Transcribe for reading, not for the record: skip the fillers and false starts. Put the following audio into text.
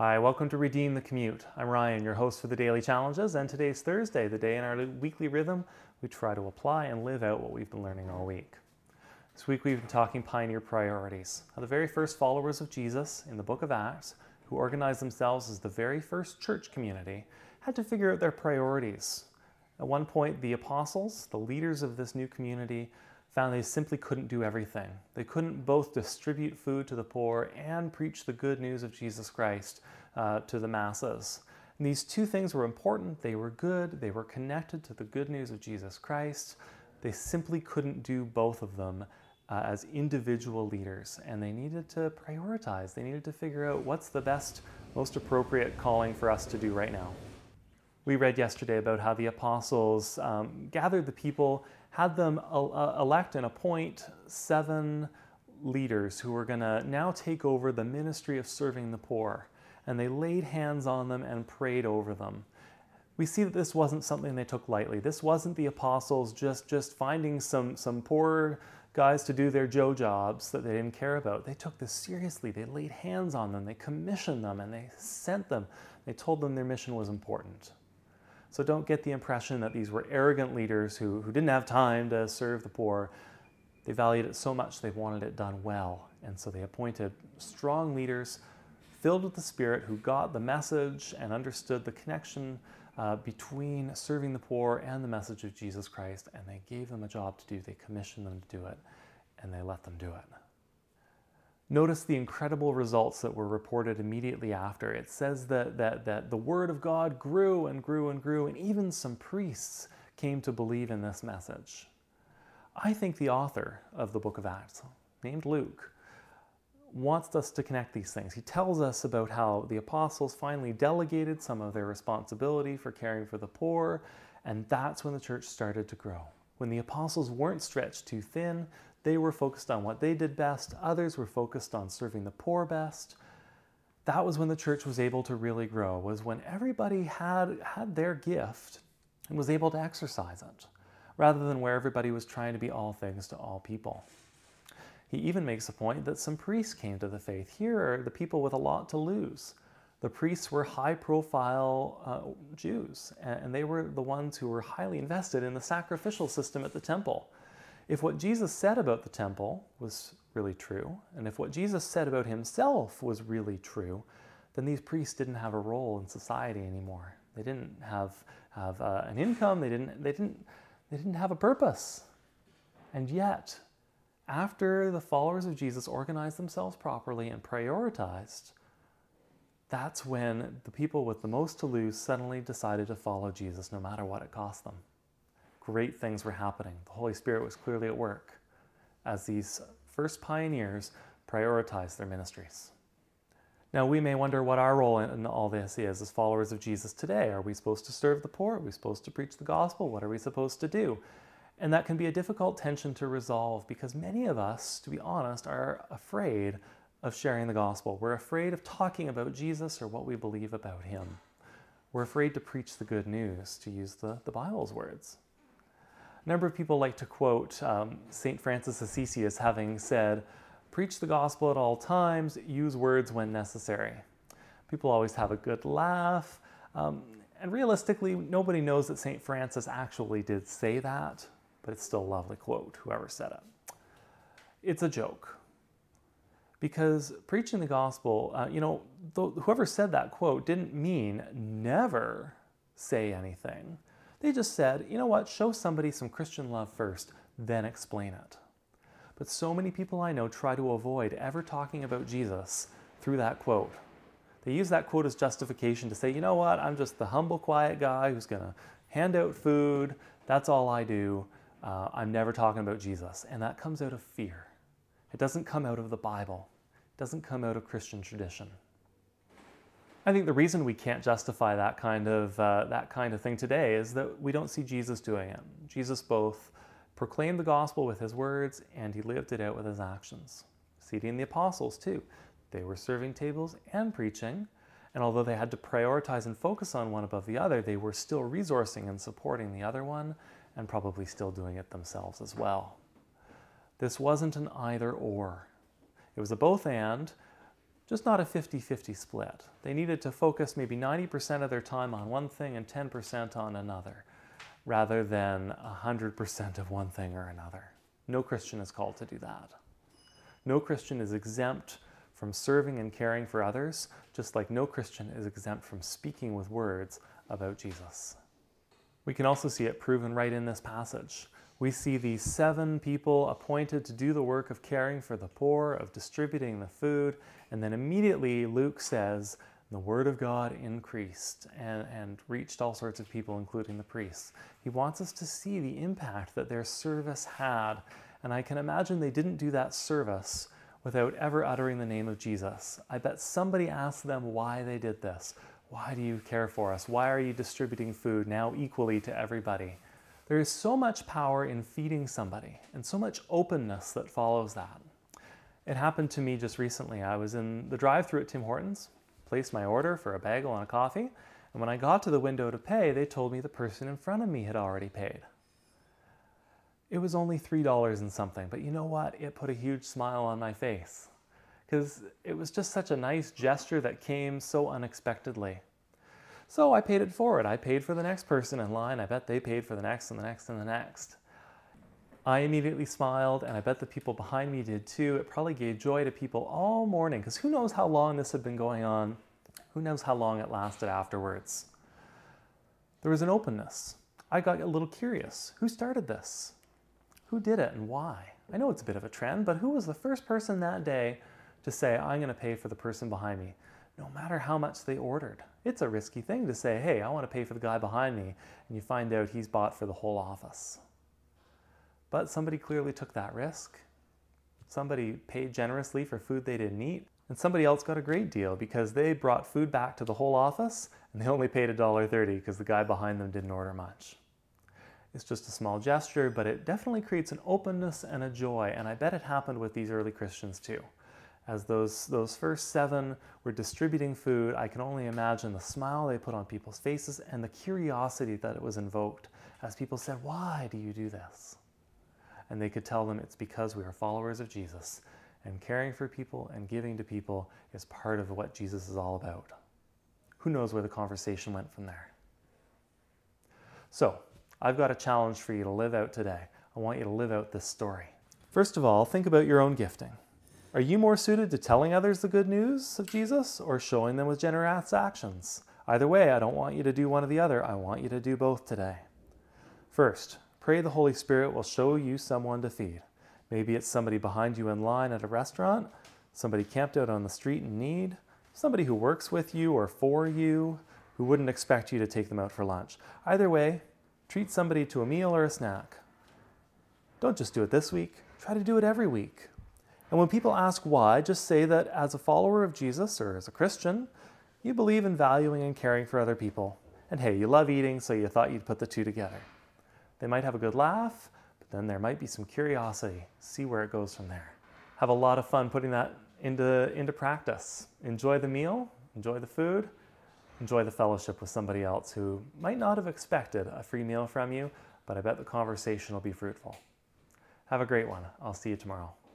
Hi, welcome to Redeem the Commute. I'm Ryan, your host for the Daily Challenges, and today's Thursday, the day in our weekly rhythm we try to apply and live out what we've been learning all week. This week we've been talking pioneer priorities. Now, the very first followers of Jesus in the book of Acts, who organized themselves as the very first church community, had to figure out their priorities. At one point, the apostles, the leaders of this new community, found they simply couldn't do everything. They couldn't both distribute food to the poor and preach the good news of Jesus Christ to the masses. And these two things were important, they were good, they were connected to the good news of Jesus Christ. They simply couldn't do both of them as individual leaders, and they needed to prioritize. They needed to figure out what's the best, most appropriate calling for us to do right now. We read yesterday about how the apostles gathered the people, had them elect and appoint 7 leaders who were going to now take over the ministry of serving the poor. And they laid hands on them and prayed over them. We see that this wasn't something they took lightly. This wasn't the apostles just finding some poor guys to do their Joe jobs that they didn't care about. They took this seriously. They laid hands on them. They commissioned them and they sent them. They told them their mission was important. So don't get the impression that these were arrogant leaders who didn't have time to serve the poor. They valued it so much they wanted it done well. And so they appointed strong leaders filled with the Spirit who got the message and understood the connection between serving the poor and the message of Jesus Christ. And they gave them a job to do. They commissioned them to do it, and they let them do it. Notice the incredible results that were reported immediately after. It says that the word of God grew and grew and grew, and even some priests came to believe in this message. I think the author of the book of Acts, named Luke, wants us to connect these things. He tells us about how the apostles finally delegated some of their responsibility for caring for the poor, and that's when the church started to grow. When the apostles weren't stretched too thin, they were focused on what they did best. Others were focused on serving the poor best. That was when the church was able to really grow, was when everybody had their gift and was able to exercise it, rather than where everybody was trying to be all things to all people. He even makes a point that some priests came to the faith. Here are the people with a lot to lose. The priests were high-profile Jews, and they were the ones who were highly invested in the sacrificial system at the temple. If what Jesus said about the temple was really true, and if what Jesus said about himself was really true, then these priests didn't have a role in society anymore. They didn't have an income. They didn't have a purpose. And yet, after the followers of Jesus organized themselves properly and prioritized, that's when the people with the most to lose suddenly decided to follow Jesus no matter what it cost them. Great things were happening. The Holy Spirit was clearly at work as these first pioneers prioritized their ministries. Now, we may wonder what our role in all this is as followers of Jesus today. Are we supposed to serve the poor? Are we supposed to preach the gospel? What are we supposed to do? And that can be a difficult tension to resolve because many of us, to be honest, are afraid of sharing the gospel. We're afraid of talking about Jesus or what we believe about him. We're afraid to preach the good news, to use the Bible's words. A number of people like to quote St. Francis Assisi as having said, "Preach the gospel at all times, use words when necessary." People always have a good laugh, and realistically, nobody knows that St. Francis actually did say that, but it's still a lovely quote, whoever said it. It's a joke. Because preaching the gospel, whoever said that quote didn't mean never say anything. They just said, you know what, show somebody some Christian love first, then explain it. But so many people I know try to avoid ever talking about Jesus through that quote. They use that quote as justification to say, you know what, I'm just the humble, quiet guy who's going to hand out food. That's all I do. I'm never talking about Jesus. And that comes out of fear. It doesn't come out of the Bible. It doesn't come out of Christian tradition. I think the reason we can't justify that kind of thing today is that we don't see Jesus doing it. Jesus both proclaimed the gospel with his words and he lived it out with his actions. See it in the apostles too. They were serving tables and preaching, and although they had to prioritize and focus on one above the other, they were still resourcing and supporting the other one and probably still doing it themselves as well. This wasn't an either or. It was a both and, just not a 50-50 split. They needed to focus maybe 90% of their time on one thing and 10% on another, rather than 100% of one thing or another. No Christian is called to do that. No Christian is exempt from serving and caring for others, just like no Christian is exempt from speaking with words about Jesus. We can also see it proven right in this passage. We see these 7 people appointed to do the work of caring for the poor, of distributing the food, and then immediately Luke says, the word of God increased and reached all sorts of people, including the priests. He wants us to see the impact that their service had, and I can imagine they didn't do that service without ever uttering the name of Jesus. I bet somebody asked them why they did this. Why do you care for us? Why are you distributing food now equally to everybody? There is so much power in feeding somebody and so much openness that follows that. It happened to me just recently. I was in the drive-thru at Tim Hortons, placed my order for a bagel and a coffee, and when I got to the window to pay, they told me the person in front of me had already paid. It was only $3 and something, but you know what? It put a huge smile on my face because it was just such a nice gesture that came so unexpectedly. So I paid it forward. I paid for the next person in line. I bet they paid for the next and the next and the next. I immediately smiled, and I bet the people behind me did too. It probably gave joy to people all morning, because who knows how long this had been going on? Who knows how long it lasted afterwards? There was an openness. I got a little curious. Who started this? Who did it and why? I know it's a bit of a trend, but who was the first person that day to say, I'm going to pay for the person behind me, no matter how much they ordered? It's a risky thing to say, hey, I want to pay for the guy behind me, and you find out he's bought for the whole office. But somebody clearly took that risk. Somebody paid generously for food they didn't eat, and somebody else got a great deal because they brought food back to the whole office, and they only paid $1.30 because the guy behind them didn't order much. It's just a small gesture, but it definitely creates an openness and a joy, and I bet it happened with these early Christians too. As those first 7 were distributing food, I can only imagine the smile they put on people's faces and the curiosity that it was invoked as people said, why do you do this? And they could tell them it's because we are followers of Jesus, and caring for people and giving to people is part of what Jesus is all about. Who knows where the conversation went from there? So, I've got a challenge for you to live out today. I want you to live out this story. First of all, think about your own gifting. Are you more suited to telling others the good news of Jesus or showing them with generous actions? Either way, I don't want you to do one or the other. I want you to do both today. First, pray the Holy Spirit will show you someone to feed. Maybe it's somebody behind you in line at a restaurant, somebody camped out on the street in need, somebody who works with you or for you, who wouldn't expect you to take them out for lunch. Either way, treat somebody to a meal or a snack. Don't just do it this week. Try to do it every week. And when people ask why, just say that as a follower of Jesus or as a Christian, you believe in valuing and caring for other people. And hey, you love eating, so you thought you'd put the two together. They might have a good laugh, but then there might be some curiosity. See where it goes from there. Have a lot of fun putting that into practice. Enjoy the meal, enjoy the food, enjoy the fellowship with somebody else who might not have expected a free meal from you, but I bet the conversation will be fruitful. Have a great one. I'll see you tomorrow.